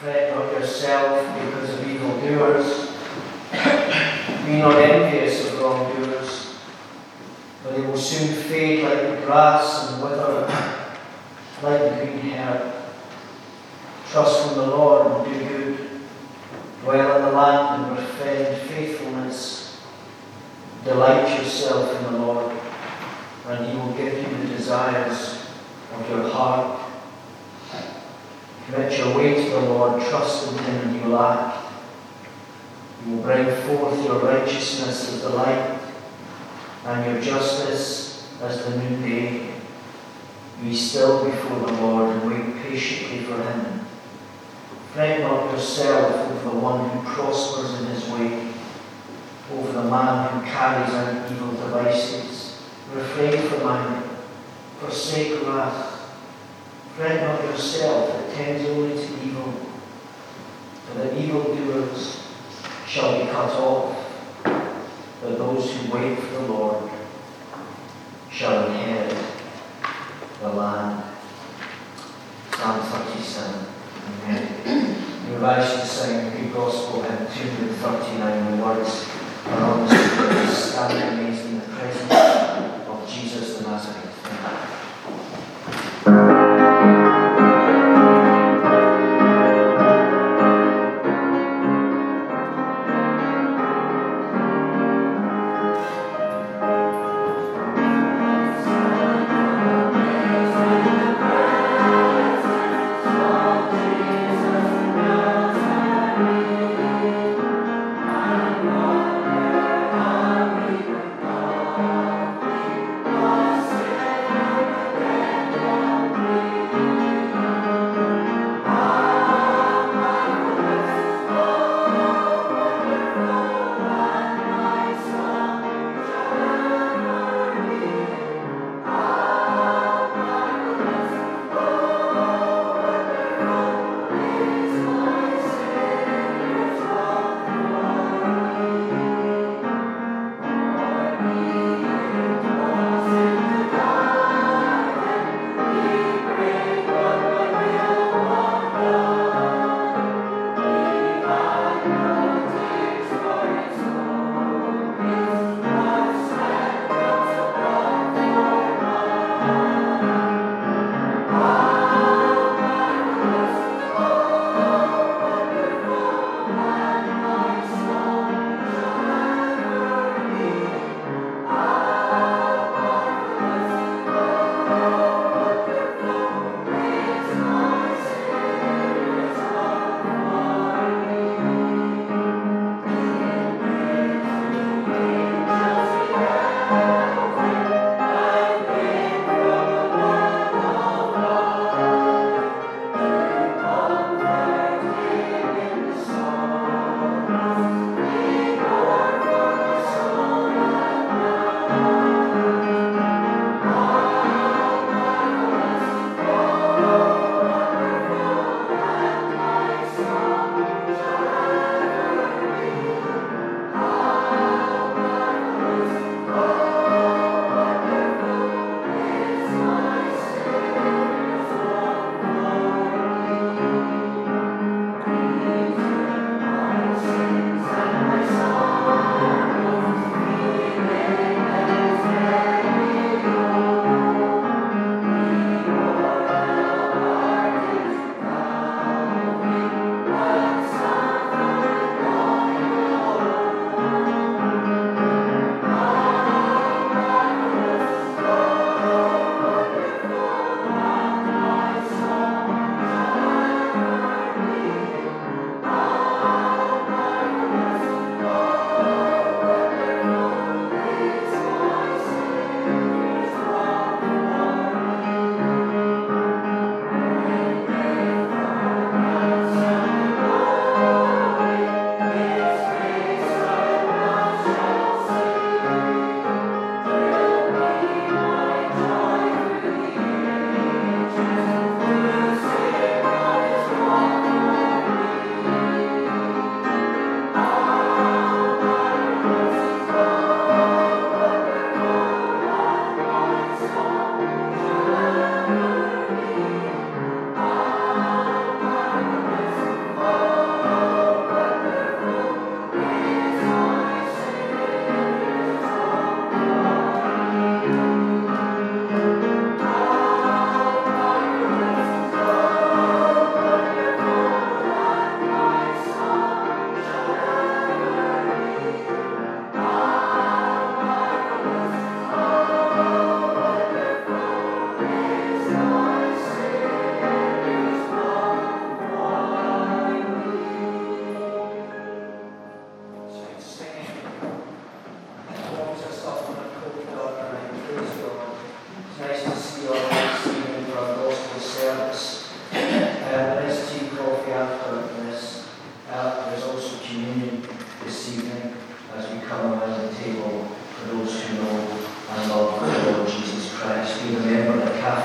Fret not yourself because of evildoers. Be not envious of wrongdoers, for they will soon fade like the grass and wither like the green herb. Trust in the Lord and do good. Dwell in the land and defend faithfulness. Delight yourself in the Lord, and he will give you the desires of your heart. Commit your way to the Lord, trust in him, and he will act. He will bring forth your righteousness as the light, and your justice as the noonday. Be still before the Lord and wait patiently for him. Fret not yourself over the one who prospers in his way, over the man who carries out evil devices. Refrain from anger, forsake wrath. Fret not yourself, it tends only to evil, for the evildoers shall be cut off, but those who wait for the Lord shall inherit the land. Psalm 37. Amen. We rise to sing the good gospel hymn 239. The words are on the screen. Stand amazed in the presence of Jesus the Nazarene.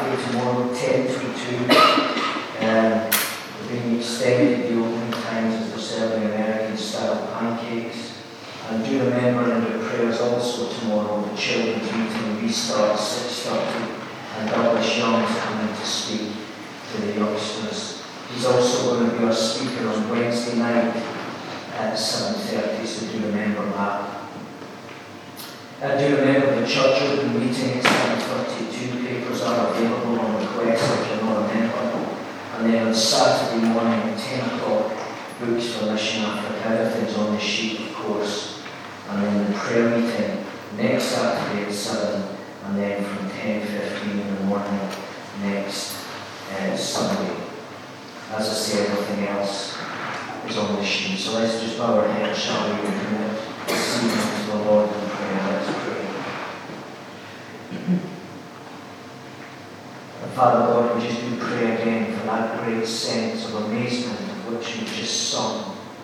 Saturday, tomorrow, 10 to 2. We're being extended the opening times as we're serving American-style pancakes. And do remember in your prayers also tomorrow, the children's meeting restarts 6:30, and Douglas Young is coming to speak to the youngsters. He's also going to be our speaker on Wednesday night at 7:30, so do remember that. Do remember the church open meeting at 7:32. Papers are available on request if you're not a member. And then on Saturday morning at 10 o'clock, books for Mission Africa. Everything's on the sheet, of course. And then the prayer meeting next Saturday at 7, and then from 10:15 in the morning next Sunday. As I say, everything else is on the sheet. So let's just bow our heads, shall we, and commit this evening to the Lord in prayer. Let's pray. And Father God, we just do pray again for that great sense of amazement of which we've just sung.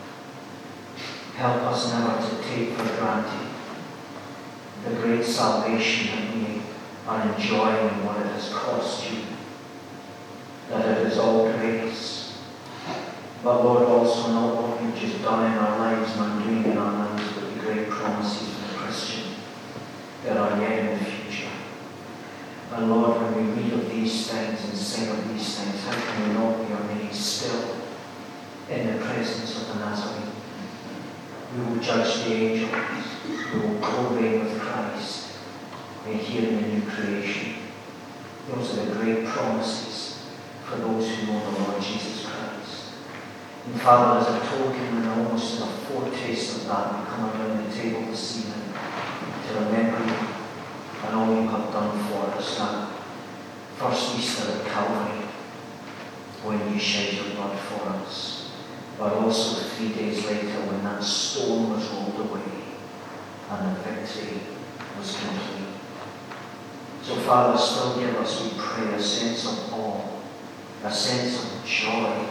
Help us never to take for granted the great salvation that we are enjoying and what it has cost you. That it is all grace. But Lord, also not what we've just done in our lives and are doing in our lives, but the great promises of the Christian that are yet in the future. And Lord, when we read of these things and sing of these things, how can we not be amazed still in the presence of the Nazarene? We will judge the angels. We will co-reign with Christ and here in the new creation. Those are the great promises for those who know the Lord Jesus Christ. And Father, as a token and almost a foretaste of that, we come around the table this evening to remember you and all you have done for us. That first Easter at Calvary, when you shed your blood for us. But also 3 days later when that stone was rolled away and the victory was complete. So Father, still give us, we pray, a sense of awe, a sense of joy,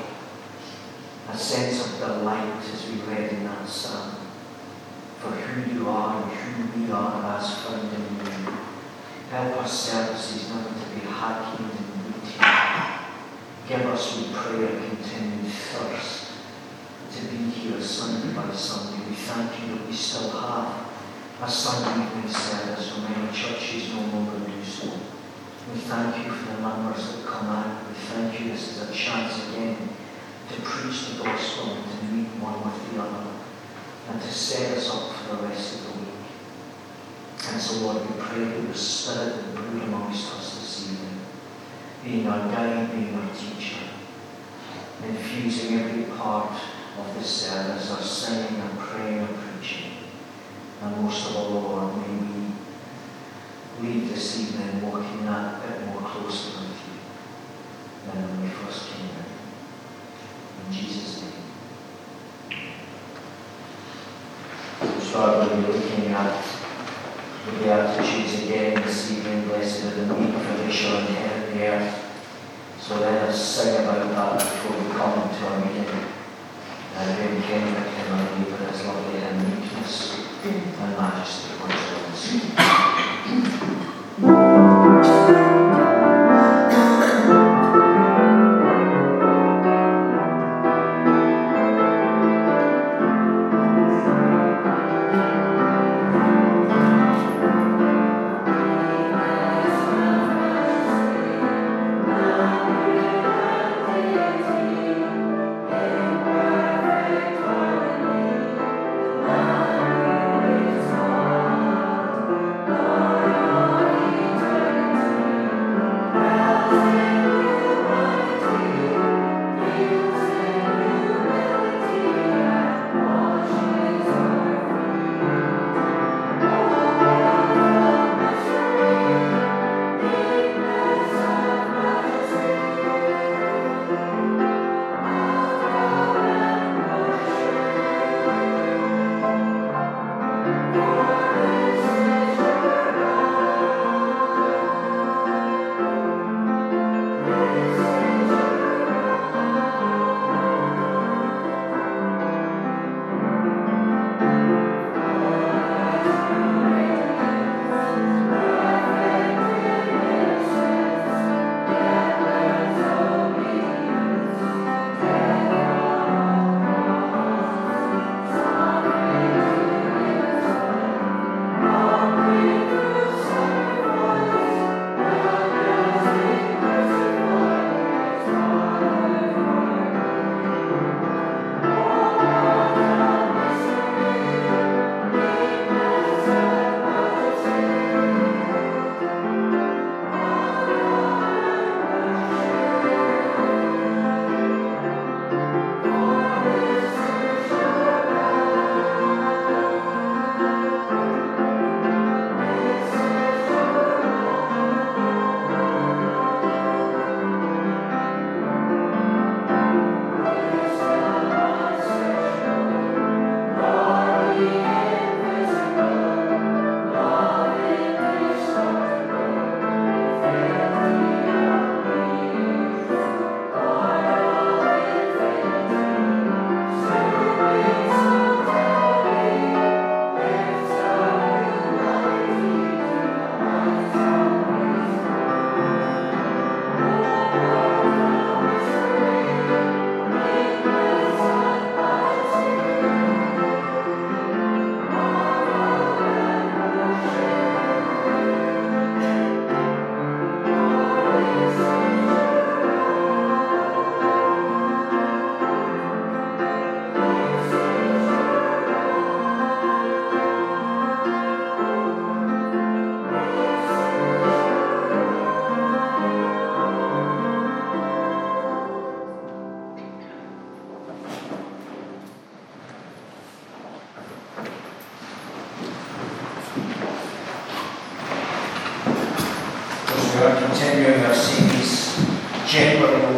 a sense of delight as we read in that psalm, for who you are and who we are as found in you. Help our services never to be hackneyed and routine. Give us, we pray, a continued thirst to be here Sunday by Sunday. We thank you that we still have a Sunday evening service when many churches no longer do so. We thank you for the numbers that come out. We thank you this is a chance again to preach the gospel and to meet one with the other and to set us up for the rest of the week. And so Lord, we pray that the Spirit that brood amongst us this evening, being our guide, being our teacher, infusing every part of the service, our singing, our praying, our preaching. And most of all, Lord, may we leave this evening walking that bit more closely with you than when we first came in. In Jesus' name. So I will be looking at the Beatitudes again this evening. Blessed are the meek, for they shall inherit the earth. So let us sing about that before we come to our meeting. Very King that came on me for his lovely and meekness and majesty for his Lord,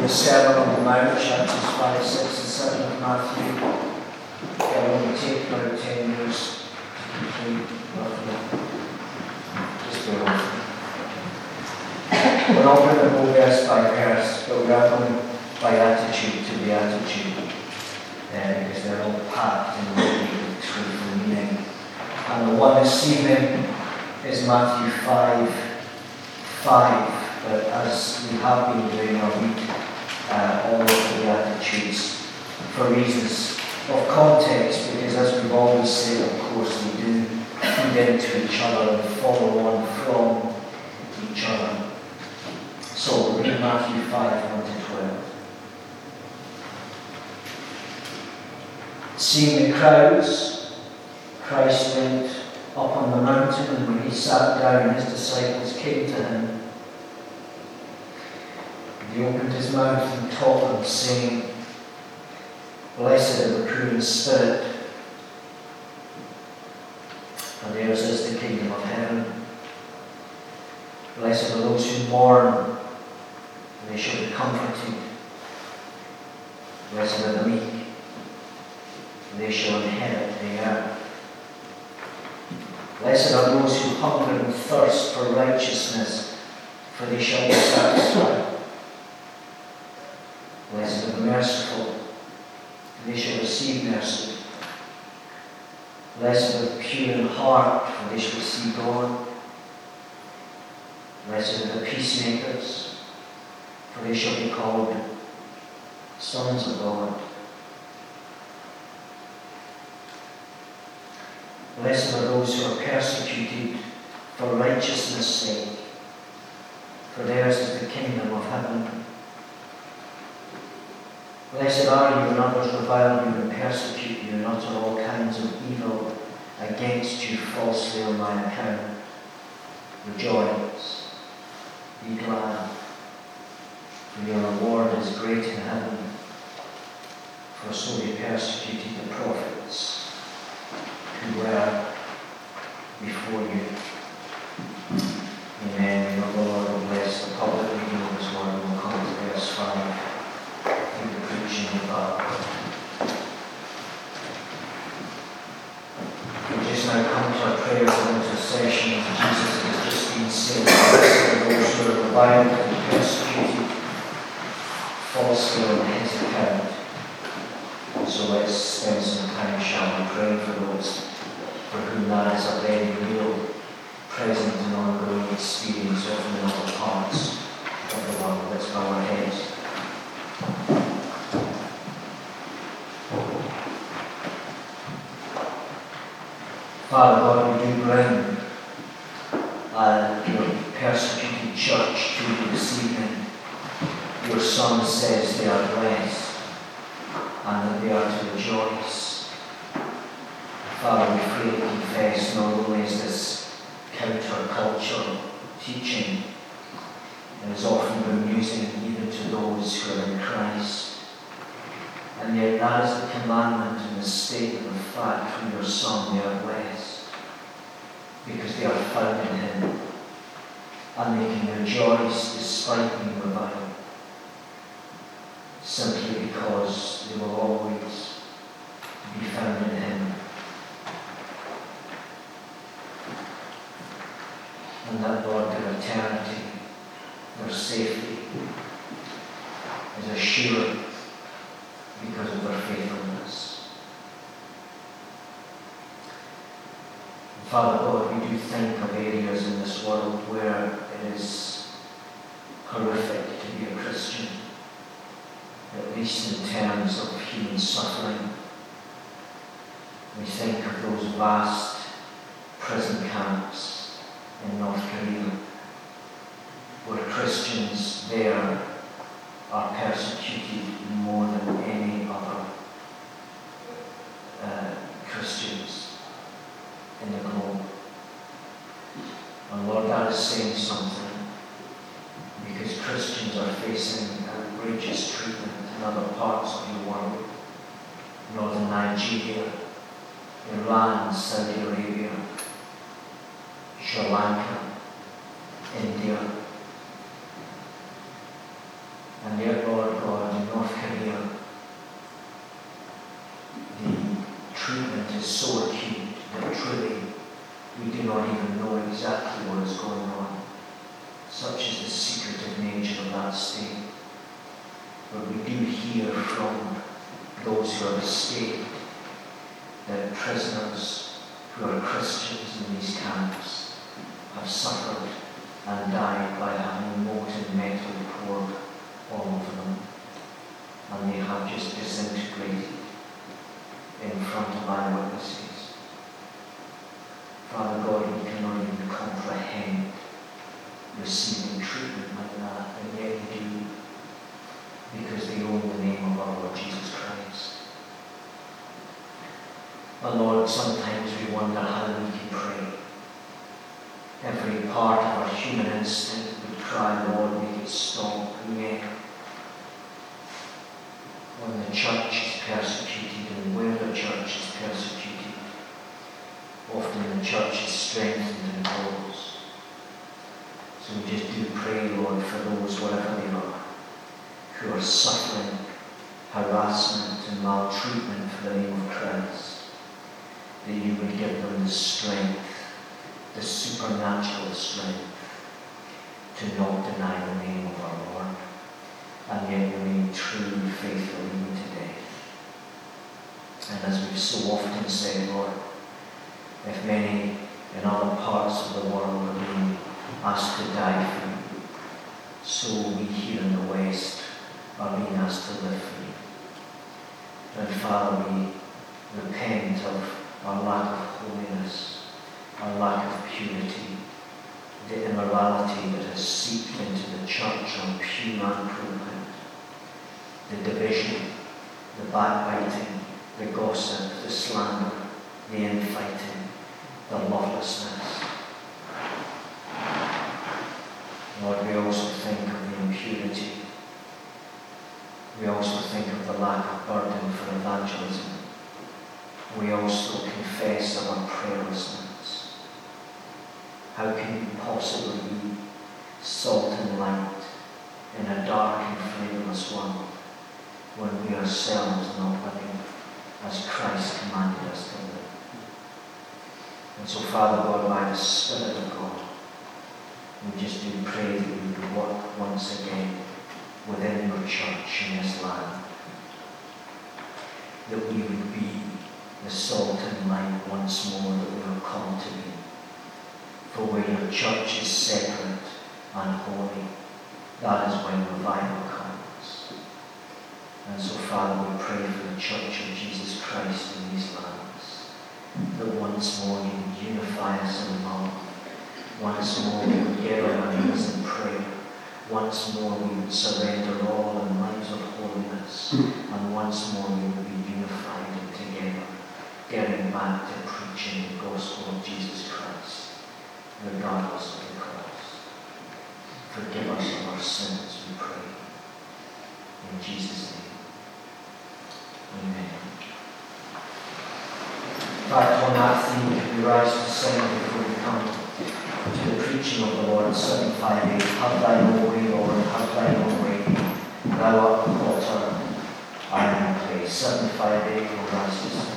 the Sermon on the Mount, chapters 5, 6 and 7 of Matthew. It only take about 10 years to complete, roughly. Just bear with me. We're not going to go verse by verse, but we are going by attitude to beatitude, because they're all packed in the truthful meaning. And the one this evening is Matthew 5. But as we have been doing our week, all of the Beatitudes, for reasons of context, because as we've always said, of course, we do feed into each other and follow on from each other. So we'll read Matthew 5, 1 to 12. Seeing the crowds, Christ went up on the mountain, and when he sat down, his disciples came to him. He opened his mouth and taught them, saying, Blessed are the poor in spirit, for theirs is the kingdom of heaven. Blessed are those who mourn, for they shall be comforted. Blessed are the meek, for they shall inherit the earth. Blessed are those who hunger and thirst for righteousness, for they shall be satisfied. Blessed are the merciful, for they shall receive mercy. Blessed are the pure in heart, for they shall see God. Blessed are the peacemakers, for they shall be called sons of God. Blessed are those who are persecuted for righteousness' sake, for theirs is the kingdom of heaven. Blessed are you when others revile you and persecute you and utter all kinds of evil against you falsely on my account. Rejoice, be glad, for your reward is great in heaven, for so they persecuted the prophets who were before you. Amen. The Lord will bless the public reading of his word. We'll come to verse 5. We just now come to our prayers of intercession as Jesus has just been saying, for those who are reviled and persecuted falsely on his account. So let's spend some time, shall we, praying for those for whom that is a very real, present and ongoing experience, often in other parts of the world. Let's bow our heads. Father God, we do bring your persecuted church to you this evening. Your Son says they are blessed and that they are to rejoice. Father, we freely confess not only is this counter-cultural teaching that is often amusing even to those who are in Christ, and yet that is the commandment and the statement of fact from your Son. They are blessed because they are found in him, and they can rejoice despite being reviled, simply because they will always be found in him. And that, Lord, their eternity, their safety is assured because of their faithfulness. Father God, we do think of areas in this world where it is horrific to be a Christian, at least in terms of human suffering. We think of those vast prison camps in North Korea, where Christians there are persecuted more than any other Christians in the globe. And Lord, that is saying something, because Christians are facing outrageous treatment in other parts of the world. Northern Nigeria, Iran, Saudi Arabia, Sri Lanka, India. And yet, Lord God, in North Korea, the treatment is so acute that truly we do not even know exactly what is going on. Such is the secretive nature of that state. But we do hear from those who have escaped that prisoners who are Christians in these camps have suffered and died by having molten metal poured all over them. And they have just disintegrated in front of eyewitnesses. Father God, we cannot even comprehend receiving treatment like that, and yet we do, because they own the name of our Lord Jesus Christ. And Lord, sometimes we wonder how we can pray. Every part of our human instinct would cry, Lord, make it stop. And yet, when the church is persecuted and where the church is persecuted, often the church is strengthened and grows. So we just do pray, Lord, for those, wherever they are, who are suffering harassment and maltreatment for the name of Christ, that you would give them the strength, the supernatural strength, to not deny the name of our Lord, and yet remain true and faithful even today. And as we've so often said, Lord, if many in other parts of the world are being asked to die for you, so we here in the West are being asked to live for you. And Father, we repent of our lack of holiness, our lack of purity, the immorality that has seeped into the church on pew and pulpit, the division, the backbiting, the gossip, the slander, the infighting, the lawlessness. Lord, we also think of the impurity. We also think of the lack of burden for evangelism. We also confess our prayerlessness. How can we possibly be salt and light in a dark and flavorless world when we ourselves are not living as Christ commanded us to live? And so, Father God, by the Spirit of God, we just do pray that you would work once again within your church in this land, that we would be the salt and light once more that we are called to be. For where your church is separate and holy, that is when revival comes. And so, Father, we pray for the church of Jesus Christ in these lands, that once more you would unify us in love. Once more we would get on our knees in prayer. Once more we would surrender all in lives of holiness. And once more we would be unified and together, getting back to preaching the gospel of Jesus Christ, regardless of the cross. Forgive us of our sins, we pray. In Jesus' name. Amen. Back on that theme, can we rise to sing before we come to the preaching of the Lord? 758. Have thine own way, Lord, have thine own way. Thou art the potter, I am the clay. 758 will rise to sing.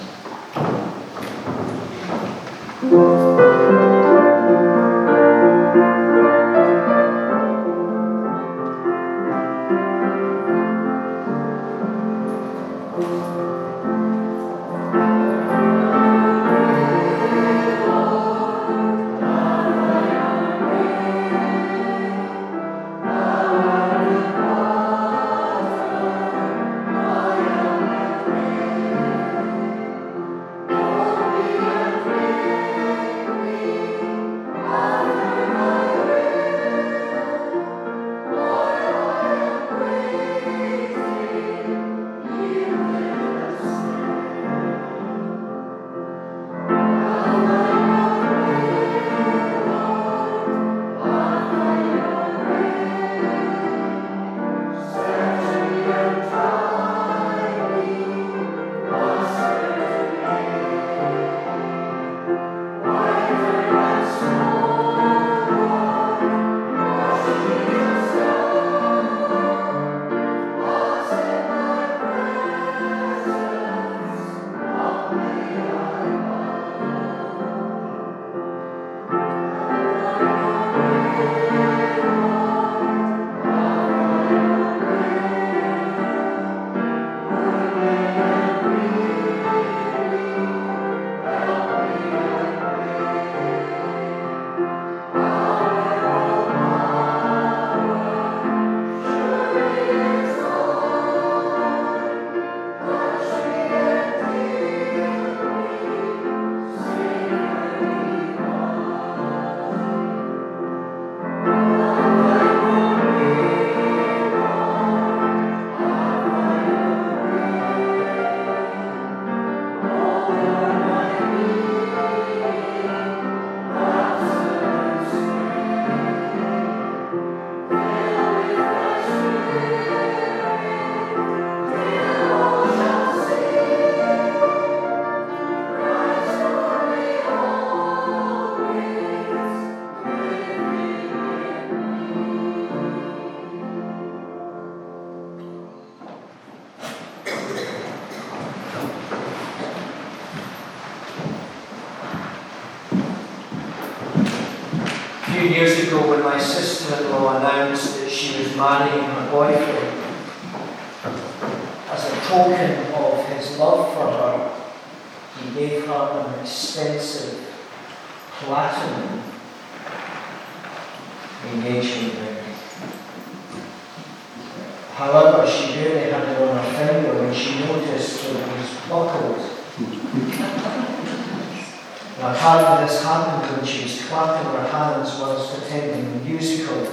few years ago, when my sister-in-law announced that she was marrying her boyfriend, as a token of his love for her, he gave her an expensive platinum engagement ring. However, she barely had it on her finger when she noticed that it was buckled. Now, apparently this happened when she was clapping her hands whilst attending the musical.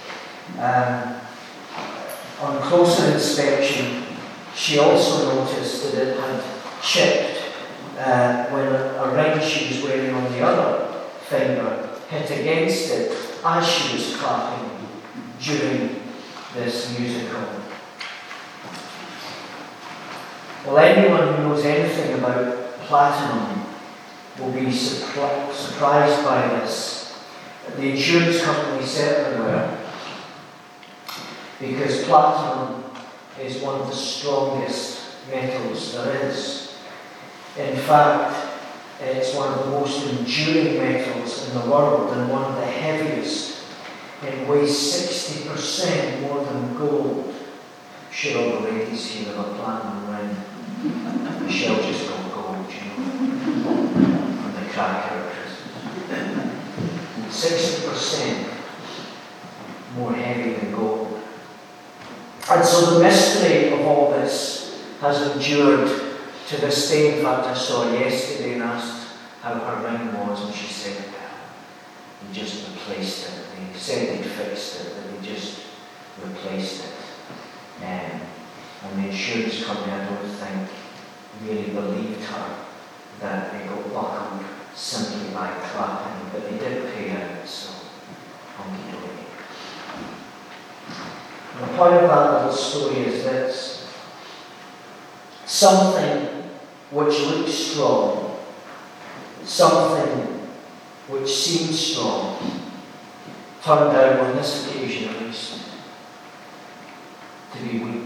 On closer inspection, she also noticed that it had chipped when a ring she was wearing on the other finger hit against it as she was clapping during this musical. Well, anyone who knows anything about platinum will be surprised by this. The insurance company certainly were, because platinum is one of the strongest metals there is. In fact, it's one of the most enduring metals in the world and one of the heaviest. It weighs 60% more than gold. I'm sure all the ladies here have a platinum ring. Michelle just got gold, from the cracker at Christmas. 60% more heavy than gold. And so the mystery of all this has endured to this day. In fact, I saw her yesterday and asked how her ring was, and she said, well, they just replaced it. They said they'd fixed it, but they just replaced it. And the insurance company, I don't think, really believed her that they got buckled simply by clapping, but they did pay out, so hunky-dory. The point of that little story is this: something which looks strong, something which seems strong, turned out on this occasion at least to be weak.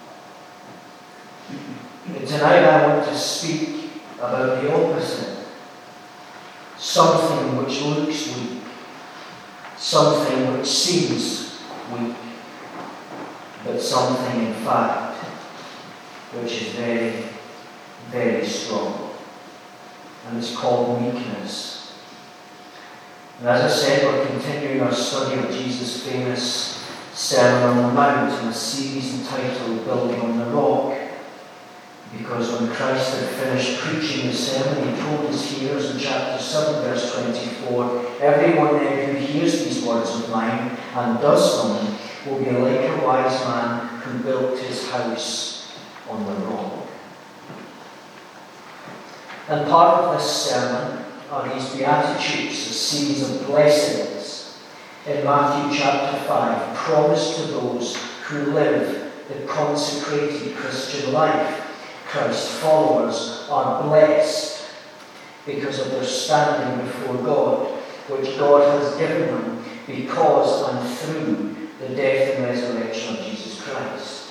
And tonight I want to speak about the opposite. Something which looks weak, something which seems weak, but something in fact which is very, very strong. And it's called meekness. And as I said, we're continuing our study of Jesus' famous Sermon on the Mount in a series entitled Building on the Rock. Because when Christ had finished preaching the sermon, he told his hearers in chapter 7, verse 24, "Everyone then who hears these words of mine and does them will be like a wise man who built his house on the rock." And part of this sermon are these Beatitudes, a series of blessings in Matthew chapter 5, promised to those who live the consecrated Christian life. Christ's followers are blessed because of their standing before God, which God has given them because and through the death and resurrection of Jesus Christ.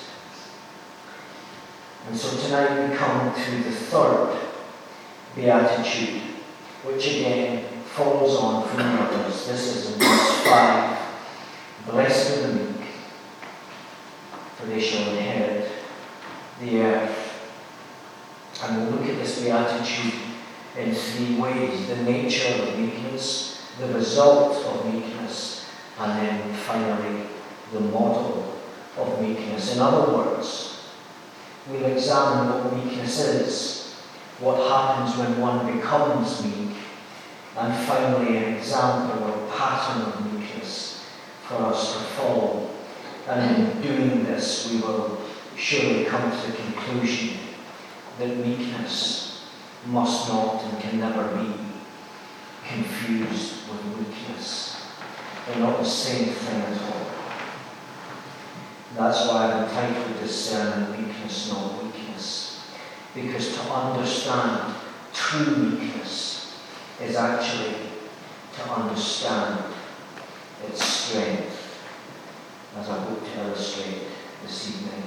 And so tonight we come to the third Beatitude, which again follows on from the others. This is in verse 5. Blessed are the meek, for they shall inherit the earth. And we'll look at this Beatitude in three ways: the nature of meekness, the result of meekness, and then finally the model of meekness. In other words, we'll examine what meekness is, what happens when one becomes meek, and finally an example or pattern of meekness for us to follow. And in doing this, we will surely come to the conclusion that meekness must not and can never be confused with weakness. They're not the same thing at all. That's why I've entitled this sermon, Meekness, Not Weakness. Because to understand true meekness is actually to understand its strength, as I hope to illustrate this evening.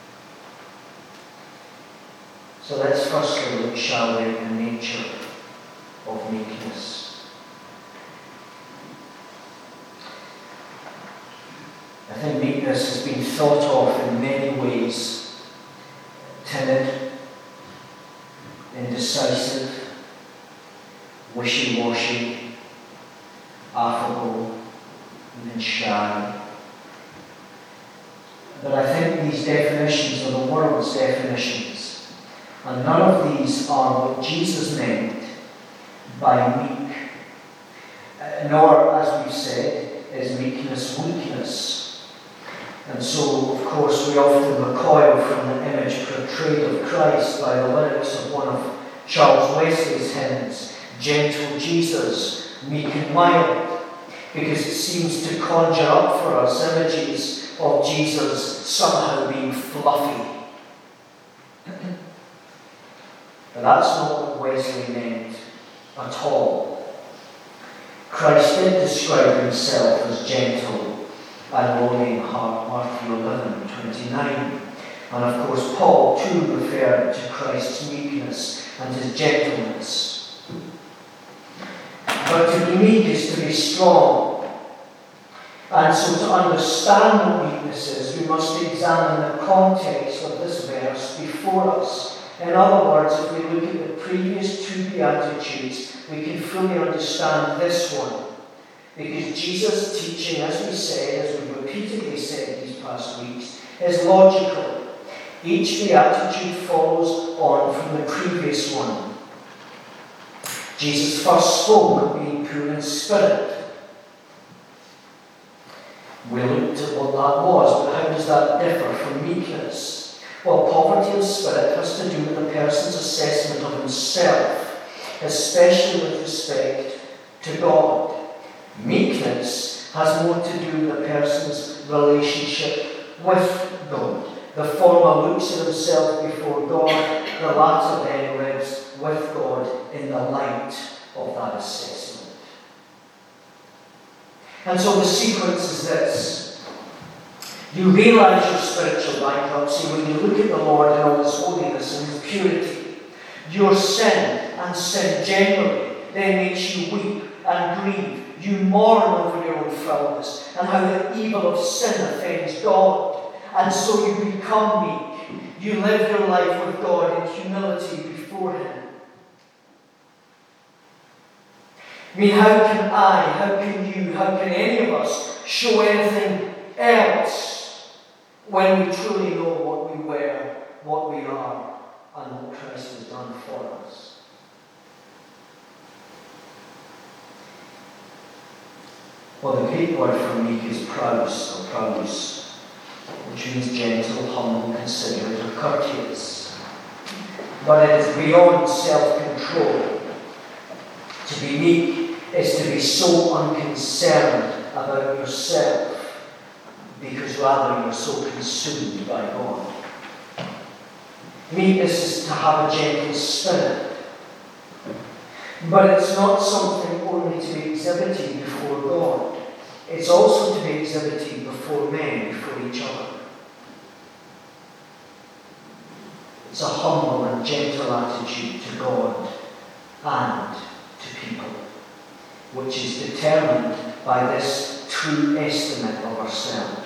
So let's firstly look, shall we, at the nature of meekness. meekness has been thought of in many ways. Timid, indecisive, wishy-washy, affable, even shy. But I think these definitions are the world's definitions, and none of these are what Jesus meant by meek. Nor, as we've said, is meekness weakness. And so, of course, we often recoil from the image portrayed of Christ by the lyrics of one of Charles Wesley's hymns, "Gentle Jesus, meek and mild," because it seems to conjure up for us images of Jesus somehow being fluffy. But that's not what Wesley meant at all. Christ did describe himself as gentle and lowly in heart, Matthew 11:29. And of course, Paul too referred to Christ's meekness and his gentleness. But to be meek is to be strong. And so to understand what weakness is, we must examine the context of this verse before us. In other words, if we look at the previous two Beatitudes, we can fully understand this one. Because Jesus' teaching, as we said, as we've repeatedly said these past weeks, is logical. Each Beatitude follows on from the previous one. Jesus first spoke of being poor in spirit. We looked at what that was, but how does that differ from meekness? Well, poverty of spirit has to do with a person's assessment of himself, especially with respect to God. Meekness has more to do with a person's relationship with God. The former looks at himself before God, the latter then lives with God in the light of that assessment. And so the sequence is this. You realize your spiritual bankruptcy when you look at the Lord in all his holiness and his purity. Your sin, and sin generally, then makes you weep and grieve. You mourn over your own foulness and how the evil of sin offends God. And so you become meek. You live your life with God in humility before him. I mean, how can I, how can you, how can any of us show anything else when we truly know what we were, what we are, and what Christ has done for us? Well, the Greek word for meek is praus, or praus, which means gentle, humble, considerate, or courteous. But it is beyond self-control. To be meek is to be so unconcerned about yourself, because rather you're so consumed by God. Meekness is to have a gentle spirit. But it's not something only to be exhibited before God. It's also to be exhibited before men, before each other. It's a humble and gentle attitude to God and to people, which is determined by this true estimate of ourselves.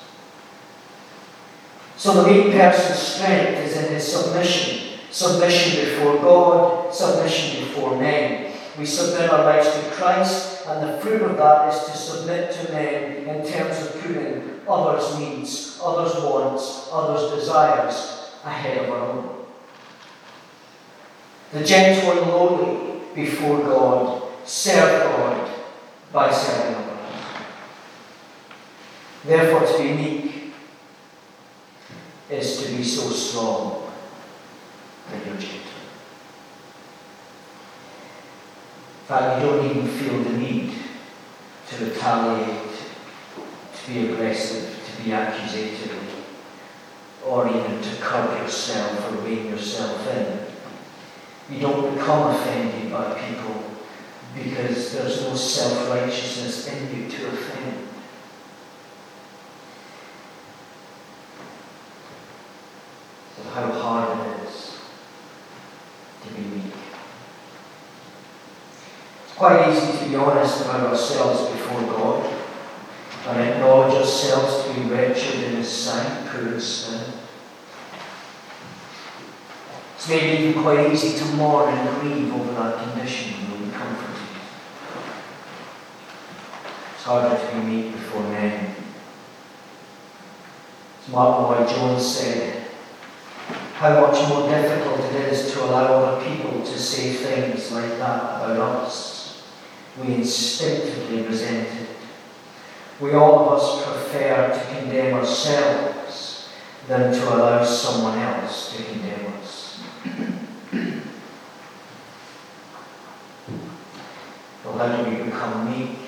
So the meek person's strength is in his submission. Submission before God, submission before men. We submit our lives to Christ, and the fruit of that is to submit to men in terms of putting others' needs, others' wants, others' desires ahead of our own. The gentle and lowly before God serve God by serving others. Therefore, to be meek is to be so strong that you're gentle. In fact, you don't even feel the need to retaliate, to be aggressive, to be accusatory, or even to curb yourself or rein yourself in. You don't become offended by people because there's no self-righteousness in you to offend. So how hard it is to be meek. It's quite easy to be honest about ourselves before God. and acknowledge ourselves to be wretched in His sight, poor in spirit. It's maybe even quite easy to mourn and grieve over that condition and we'll be comforted. It's harder to be meek before men. As Martin Lloyd-Jones said, how much more difficult it is to allow other people to say things like that about us. We instinctively resent it. We all of us prefer to condemn ourselves than to allow someone else to condemn us. Well, how do we become meek?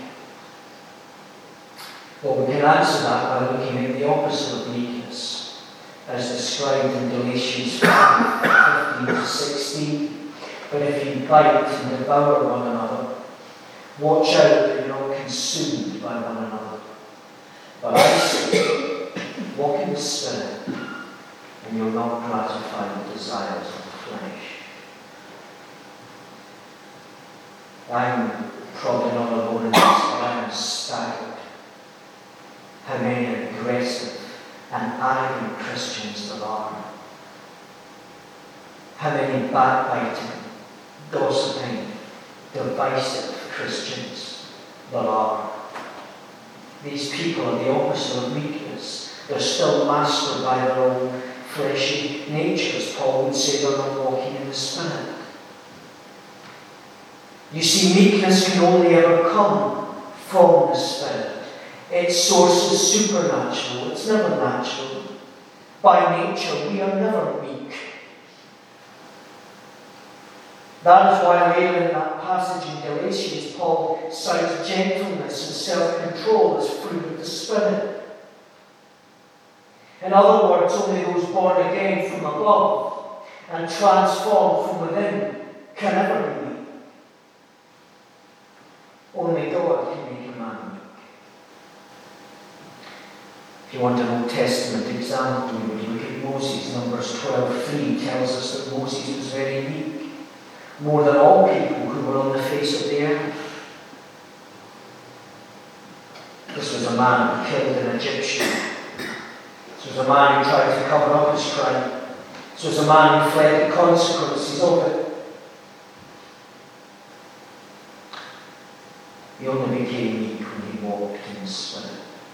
Well, we can answer that by looking at the opposite of meekness, as described in Galatians 5:15-16. But if you bite and devour one another, watch out that you're not consumed by one another. But I say, walk in the Spirit, and you'll not gratify the desires of the flesh. I'm probably not alone in this, but I am staggered how many aggressive and arrogant Christians there are. How many backbiting, gossiping, divisive Christians there are. These people are the opposite of meekness. They're still mastered by their own fleshy natures. Paul would say they're not walking in the Spirit. You see, meekness can only ever come from the Spirit. Its source is supernatural. It's never natural. By nature, we are never meek. That is why later in that passage in Galatians, Paul cites gentleness and self-control as fruit of the Spirit. In other words, only those born again from above and transformed from within can ever be meek. Only God can make a man meek. If you want an Old Testament example, you would look at Moses. Numbers 12:3 tells us that Moses was very meek, more than all people who were on the face of the earth. This was a man who killed an Egyptian. This was a man who tried to cover up his crime. This was a man who fled the consequences of it. He only became meek when he walked in the Spirit.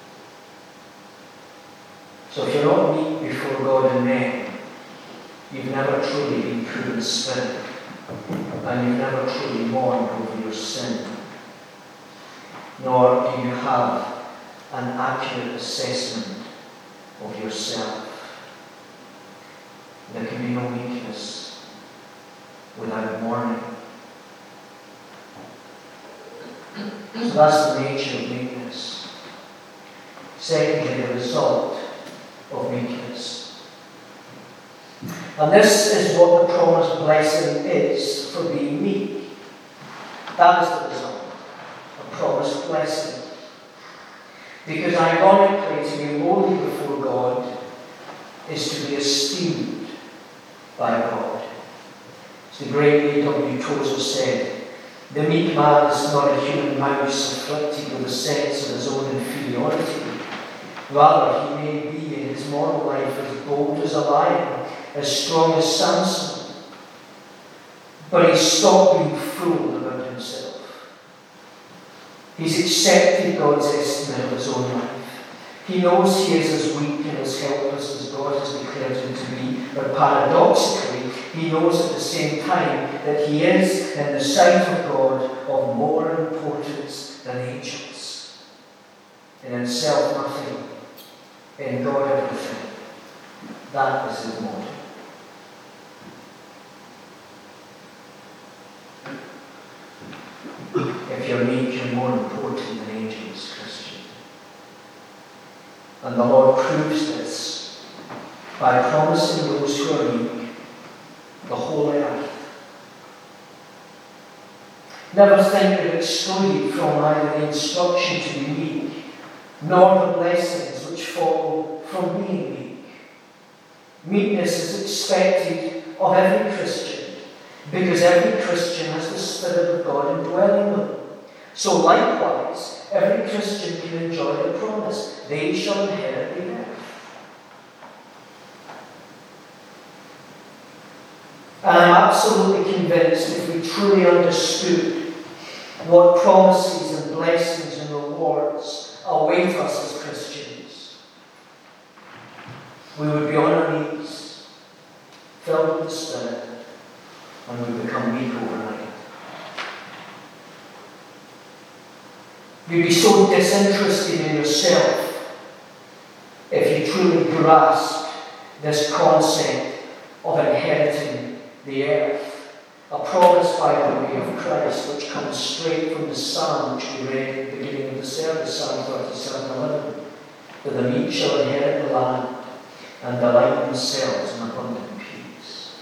So if you're not meek before God and men, you've never truly been poor in spirit, and you've never truly mourned over your sin, nor do you have an accurate assessment of yourself. There can be no meekness without mourning. So that's the nature of meekness. Secondly, the result of meekness. And this is what the promised blessing is for being meek. That is the result. A promised blessing. Because ironically, to be lowly before God is to be esteemed by God. As the great A.W. Tozer said, the meek man is not a human mouse afflicted with a sense of his own inferiority. Rather, he may be in his moral life as bold as a lion, as strong as Samson. But he's stopped being fooled about himself. He's accepted God's estimate of his own life. He knows he is as weak and as helpless as God has declared him to be, but paradoxically, he knows at the same time that he is, in the sight of God, of more importance than angels. In himself, nothing. In God, everything. That is his model. If you're meek, you're more important than angels, Christian. And the Lord proves this by promising those who are meek the whole earth. Never think you're excluded from either the instruction to be meek, nor the blessings which follow from being meek. Meekness is expected of every Christian, because every Christian has the Spirit of God indwelling them. So likewise, every Christian can enjoy the promise. They shall inherit the earth. And I'm absolutely convinced if we truly understood what promises and blessings and rewards await us as Christians, we would be on our knees, filled with the Spirit, and we become weak overnight. You'd be so disinterested in yourself if you truly grasp this concept of inheriting the earth, a promise, by the way, of Christ which comes straight from the Psalm which we read at the beginning of the service, Psalm 37:11, that the meek shall inherit the land and delight themselves in abundant peace.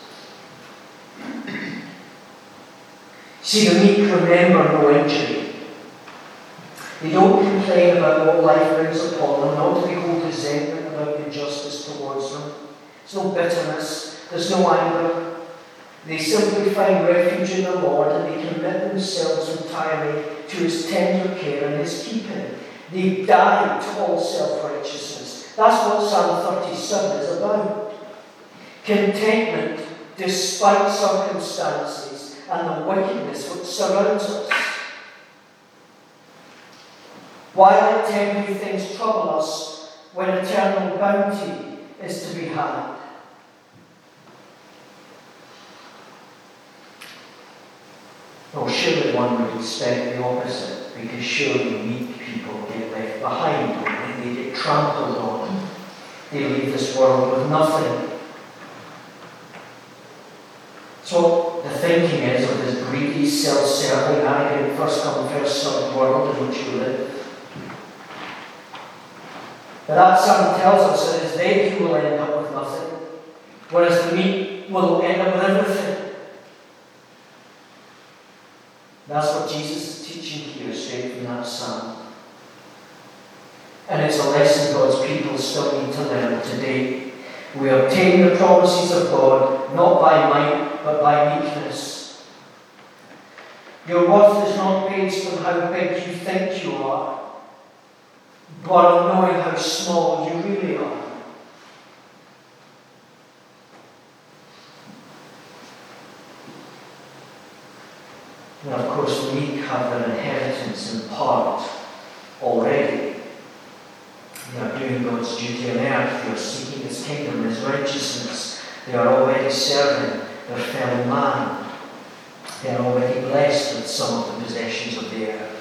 See, the meek remember no injury. They don't complain about what life brings upon them, nor do they hold resentment about injustice towards them. There's no bitterness, there's no anger. They simply find refuge in the Lord, and they commit themselves entirely to His tender care and His keeping. They die to all self-righteousness. That's what Psalm 37 is about. Contentment despite circumstances and the wickedness which surrounds us. Why let temporary things trouble us when eternal bounty is to be had? Well, surely one would expect the opposite, because surely weak people get left behind, don't they? They get trampled on. They leave this world with nothing. So the thinking is of this greedy, self-serving, arrogant, first-come, first-served world in which we live. But that psalm tells us that it's they who will end up with nothing, whereas the meek will end up with everything. That's what Jesus is teaching here, straight from that psalm. And it's a lesson God's people still need to learn today. We obtain the promises of God not by might, but by meekness. Your worth is not based on how big you think you are, but on knowing how small you really are. Now, of course, the meek have their inheritance in part already. They are doing God's duty on earth. They are seeking His kingdom and His righteousness. They are already serving their fellow man. They are already blessed with some of the possessions of the earth.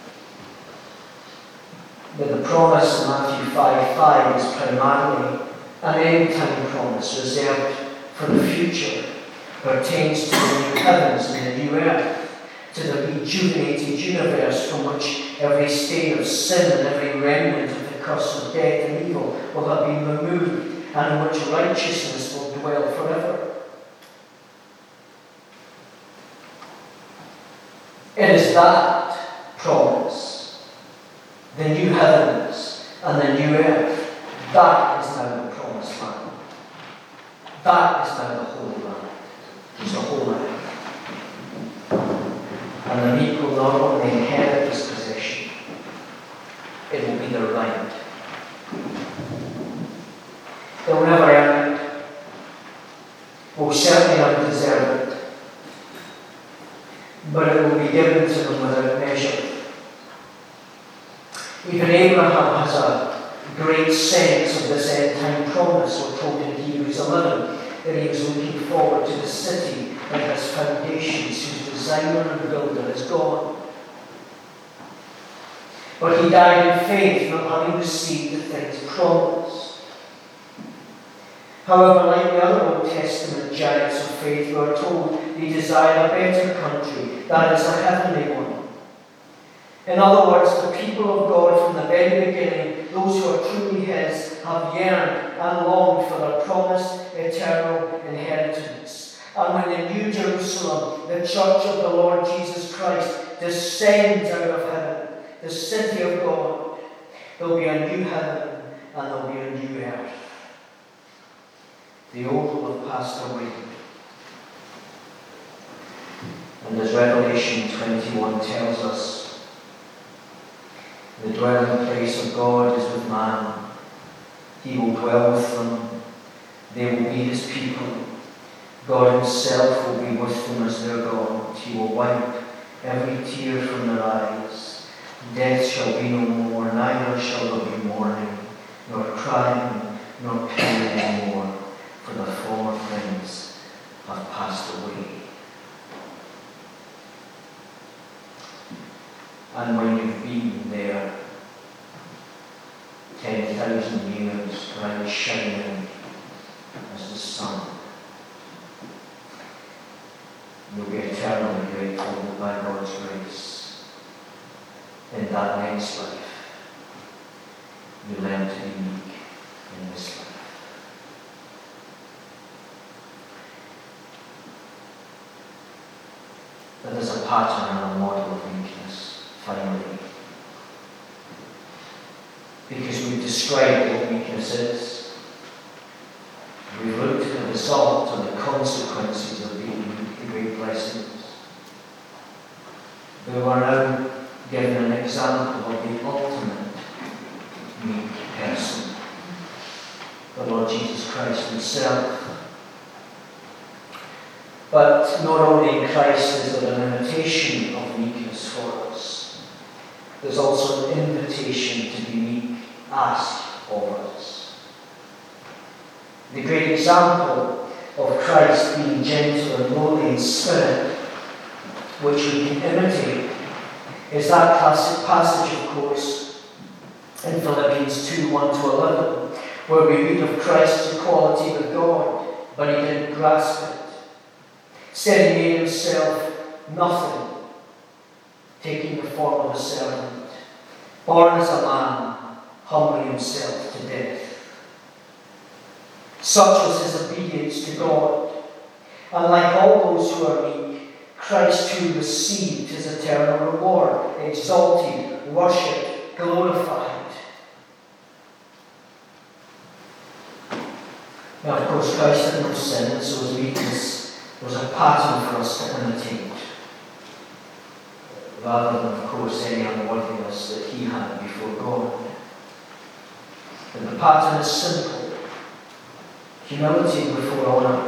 But the promise in Matthew 5:5 is primarily an end-time promise reserved for the future, pertains to the new heavens and the new earth, to the rejuvenated universe from which every stain of sin and every remnant of the curse of death and evil will have been removed, and in which righteousness will dwell forever. It is that promise, the new heavens and the new earth, that is now the promised land. That is now the holy land. It's the whole land. And the meek will not only inherit this possession, it will be their right. They will never earn it, will certainly not deserve it, but it will be given to them without measure. Even Abraham has a great sense of this end-time promise. We're told in Hebrews 11 that he was looking forward to the city that has foundations, whose designer and builder is God. But he died in faith, not having received the things promised. However, like the other Old Testament giants of faith, we are told they desire a better country, that is, a heavenly one. In other words, the people of God from the very beginning, those who are truly His, have yearned and longed for their promised eternal inheritance. And when the New Jerusalem, the church of the Lord Jesus Christ, descends out of heaven, the city of God, there will be a new heaven and there will be a new earth. The old will have passed away. And as Revelation 21 tells us, The dwelling place of God is with man. He will dwell with them. They will be his people. God himself will be with them as their God. He will wipe every tear from their eyes. Death shall be no more, neither shall there be mourning, nor crying, nor pain any more, for the former things have passed away. And when you've been there 10,000 years, bright shining as the sun, you'll be eternally grateful that by God's grace, in that next life, you learn to be meek in this life. That is a pattern and a model of meekness, finally. Because we've described what weakness is. We've looked at the result and the consequences of being weak, the great blessings. We are now given an example of the ultimate meek person, the Lord Jesus Christ himself. But not only in Christ is there an imitation of meekness for us, there's also an invitation to be meek asked of us. The great example of Christ being gentle and lowly in spirit, which we can imitate, is that classic passage, of course, in Philippians 2:1-11, where we read of Christ's equality with God, but he didn't grasp it. Instead, he made himself nothing, taking the form of a servant, born as a man, humbling himself to death. Such was his obedience to God. And like all those who are meek, Christ too received his eternal reward, exalted, worshipped, glorified. Now, of course, Christ had no sin, so his meekness was a pattern for us to imitate, rather than, of course, any unworthiness that he had before God. And the pattern is simple: humility before honour.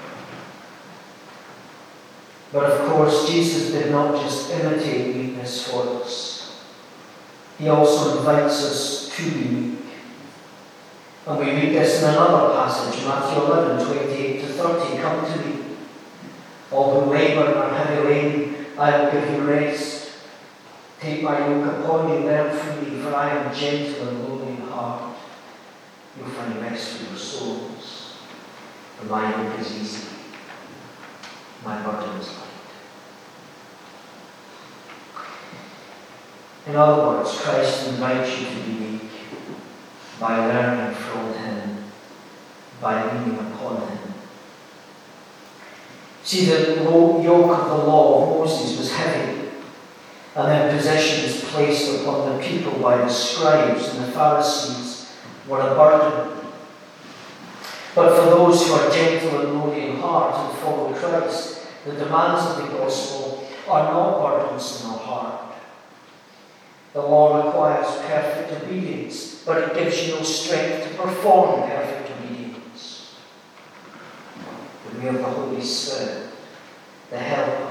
But of course, Jesus did not just imitate meekness for us. He also invites us to be meek. And we read this in another passage, Matthew 11:28-30. Come to me, all who labour and are heavy laden, I will give you rest. Take my yoke upon you, learn from me, for I am gentle and lowly in heart. You'll find rest for your souls. For my yoke is easy, my burden is light. In other words, Christ invites you to be meek by learning from him, by leaning upon him. See, the yoke of the law of Moses was heavy, and their possessions placed upon the people by the scribes and the Pharisees were a burden. But for those who are gentle and lowly in heart and follow Christ, the demands of the gospel are not burdens in our heart. The law requires perfect obedience, but it gives you no strength to perform perfect obedience. But we have the Holy Spirit, the Helper,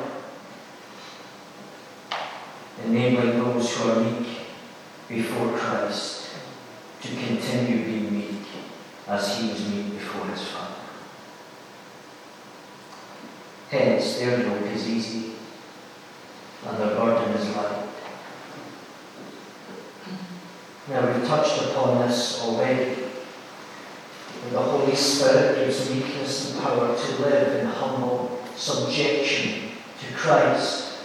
enabling those who are meek before Christ to continue being meek as he was meek before his Father. Hence, their yoke is easy and their burden is light. Now, we've touched upon this already. The Holy Spirit gives meekness and power to live in humble subjection to Christ.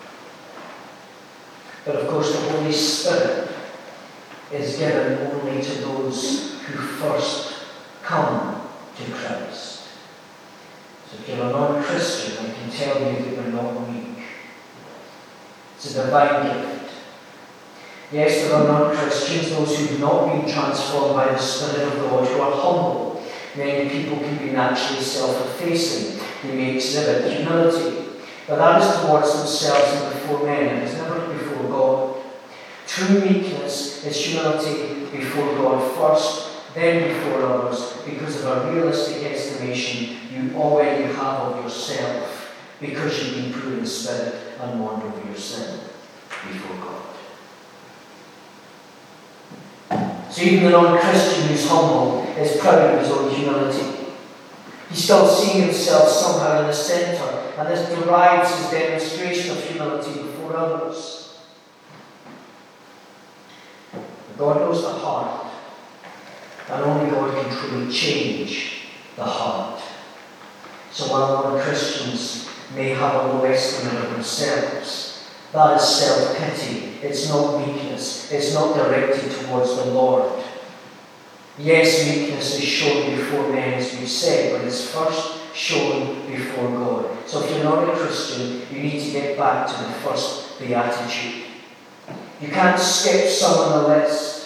But of course, the Holy Spirit is given only to those who first come to Christ. So if you're a non-Christian, I can tell you that you're not meek. It's a divine gift. Yes, there are non-Christians, those who have not been transformed by the Spirit of God, who are humble. Many people can be naturally self-effacing. They may exhibit humility. But that is towards themselves and before men. It is never before God. True meekness is humility before God first, then before others, because of a realistic estimation you already have of yourself, because you've been poor in spirit and mourned over your sin before God. So even the non-Christian who's humble is proud of his own humility. He's still seeing himself somehow in the centre, and this derives his demonstration of humility before others. God knows the heart, and only God can truly change the heart. So while non-Christians may have a low estimate of themselves, that is self-pity. It's not meekness. It's not directed towards the Lord. Yes, meekness is shown before men, as we've said, but it's first shown before God. So if you're not a Christian, you need to get back to the first beatitude. You can't skip some on the list.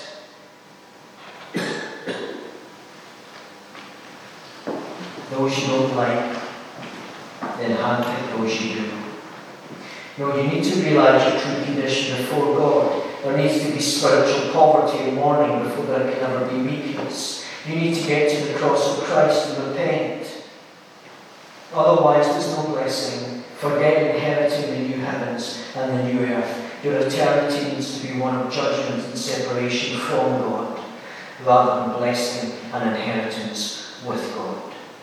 Those you don't like, then handpick those you do. No, you need to realise your true condition before God. There needs to be spiritual poverty and mourning before there can ever be meekness. You need to get to the cross of Christ and repent. Otherwise, there's no blessing. Forget inheriting the new heavens and the new earth. Your eternity needs to be one of judgment and separation from God, rather than blessing and inheritance with God.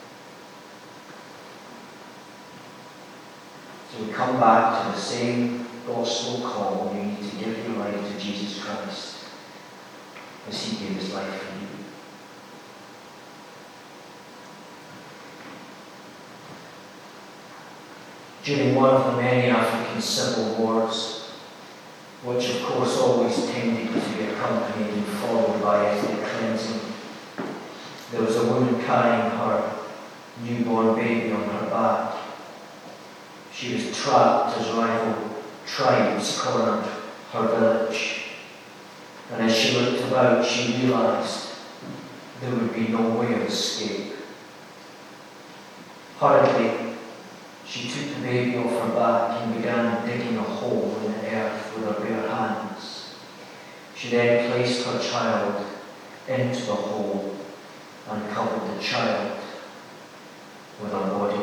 So we come back to the same gospel call. You need to give your life to Jesus Christ as he gave his life for you. During one of the many African civil wars, which of course always tended to be accompanied and followed by ethnic cleansing, there was a woman carrying her newborn baby on her back. She was trapped as rival tribes cornered her village. And as she looked about, she realised there would be no way of escape. Hurriedly, she took the baby off her back and began digging a hole in the earth with her bare hands. She then placed her child into the hole and covered the child with her body.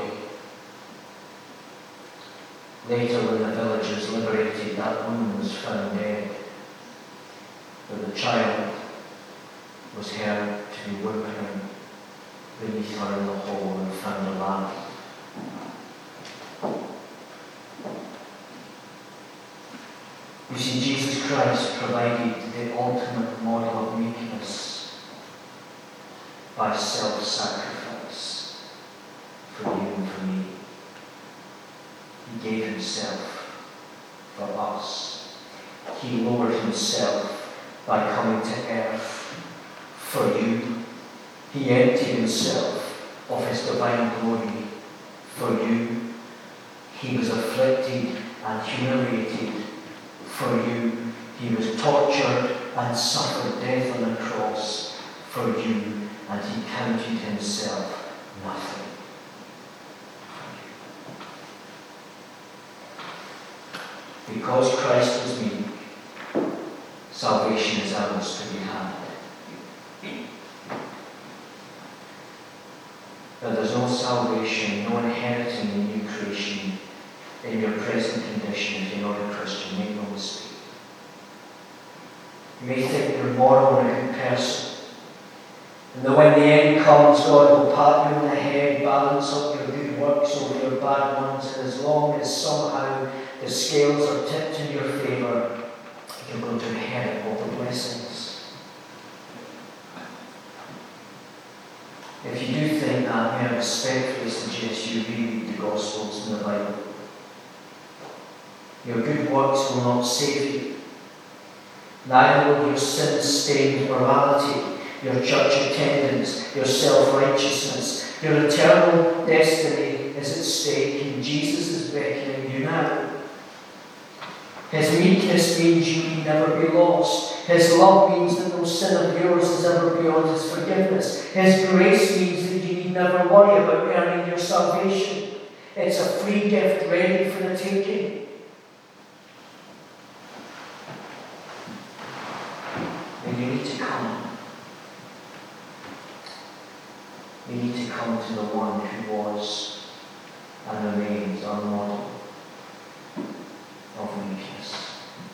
Later, when the villagers liberated, that woman was found dead, but the child was heard to be whimpering beneath her in the hole and found alive. You see, Jesus Christ provided the ultimate model of meekness by self-sacrifice for you and for me. He gave himself for us. He lowered himself by coming to earth for you. He emptied himself of his divine glory for you. He was afflicted and humiliated for you. He was tortured and suffered death on the cross for you, and he counted himself nothing. Because Christ was meek, salvation is ours to be had. But there's no salvation, no inheriting the new creation in your present condition if you're not a Christian. Make no mistake. You may think you're moral and a good person, and that when the end comes, God will pat you on the head, balance up your good works over your bad ones, and as long as somehow the scales are tipped in your favour, you're going to inherit all the blessings. If you do think that, may I respectfully suggest you read the Gospels in the Bible. Your good works will not save you. Neither will your sin-stained morality, your church attendance, your self-righteousness. Your eternal destiny is at stake, and Jesus is beckoning you now. His meekness means you need never be lost. His love means that no sin of yours is ever beyond his forgiveness. His grace means that you need never worry about earning your salvation. It's a free gift ready for the taking. need to come to the one who was and remains our model of meekness.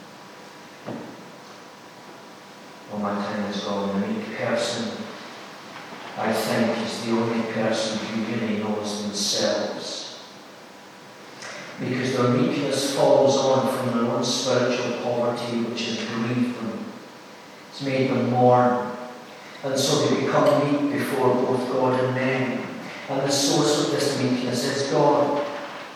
Well, my time is gone. The meek person, I think, is the only person who really knows themselves, because their meekness follows on from their own spiritual poverty, which has grieved them. It's made them mourn, and so they become meek before both God and men. And the source of this meekness is God.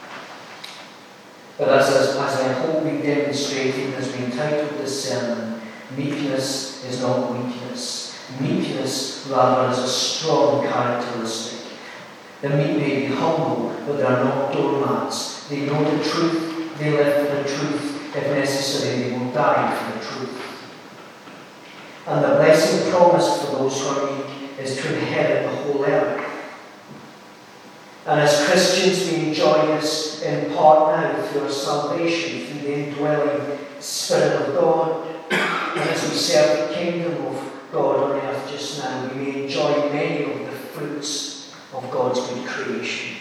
But as I hope we demonstrated as we entitled this sermon, meekness is not weakness. Meekness, rather, is a strong characteristic. The meek may be humble, but they are not doormats. They know the truth, they live for the truth. If necessary, they will die for the truth. And the blessing promised for those who are meek is to inherit the whole earth. And as Christians, we enjoy this in part now through our salvation, through the indwelling Spirit of God. And as we serve the kingdom of God on earth just now, we may enjoy many of the fruits of God's good creation.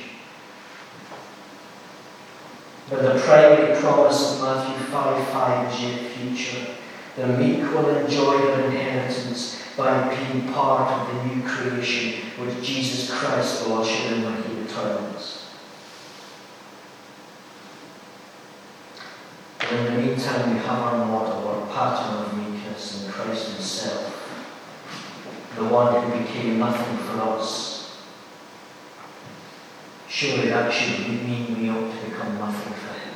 But the primary promise of Matthew 5:5 is yet future. The meek will enjoy their inheritance by being part of the new creation which Jesus Christ will usher in when he returns. But in the meantime, we have our model, our pattern of meekness in Christ himself, the one who became nothing for us. Surely that should mean we ought to become nothing for him.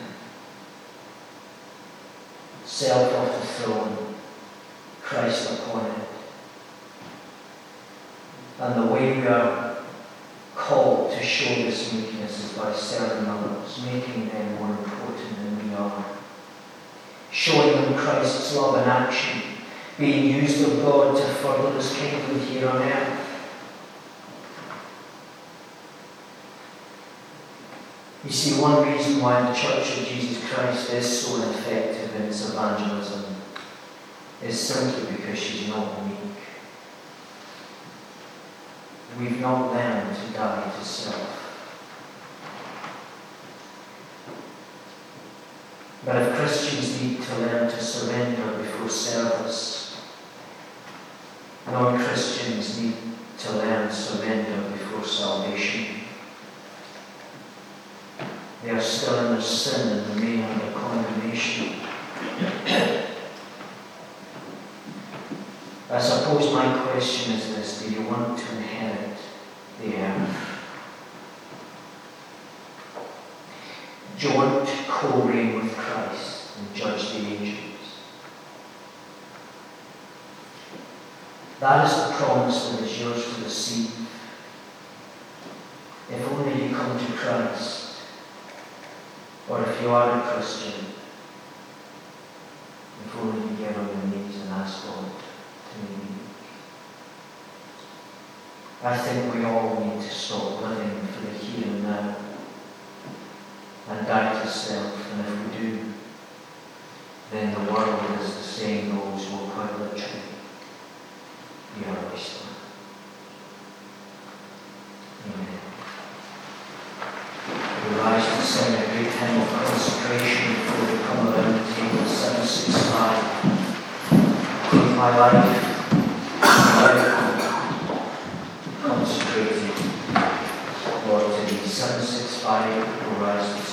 Self off the throne, Christ upon it. And the way we are called to show this meekness is by serving others, making them more important than we are. Showing them Christ's love in action, being used of God to further his kingdom here on earth. You see, one reason why the Church of Jesus Christ is so effective in its evangelism is simply because she's not meek. We've not learned to die to self. But if Christians need to learn to surrender before service, non-Christians need to learn surrender before salvation. They are still in their sin and remain under condemnation. I suppose my question is this: do you want to inherit the earth? Do you want to co-reign with Christ and judge the angels? That is the promise that is yours to receive. If only you come to Christ, or if you are a Christian, if only you get on your knees and ask God to make you meek. I think we all need to stop living for the here and now and die to self, and if we do, then the world, as the saying goes, will quite literally be our wasteland. Amen. We rise to sing a great hymn of consecration before we come around the table, 765. Take my life, consecrated, Lord, to thee. 765, we rise to sing.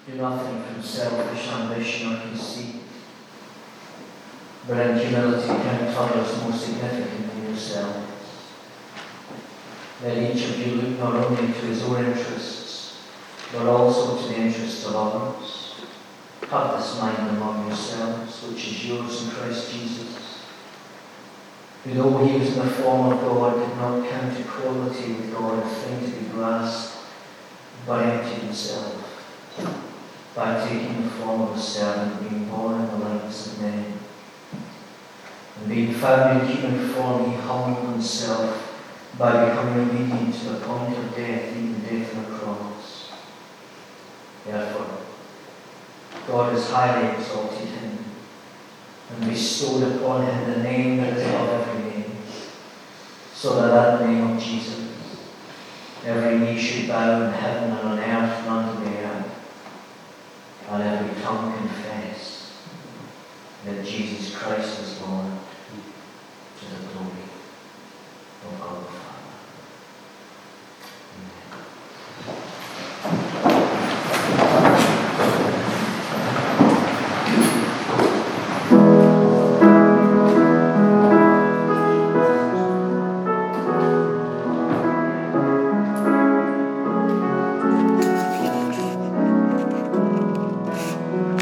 Do nothing from selfish ambition or conceit, but in humility count others more significant than yourselves. Let each of you look not only to his own interests, but also to the interests of others. Have this mind among yourselves, which is yours in Christ Jesus, who though he was in the form of God, did not count equality with God a thing to be grasped, but emptied himself, by taking the form of a servant, being born in the likeness of men. And being found in human form, he humbled himself by becoming obedient to the point of death, even death on the cross. Therefore, God has highly exalted him and bestowed upon him the name that is above every name, so that at the name of Jesus every knee should bow in heaven and on earth and under the earth, and every tongue confess that Jesus Christ is Lord,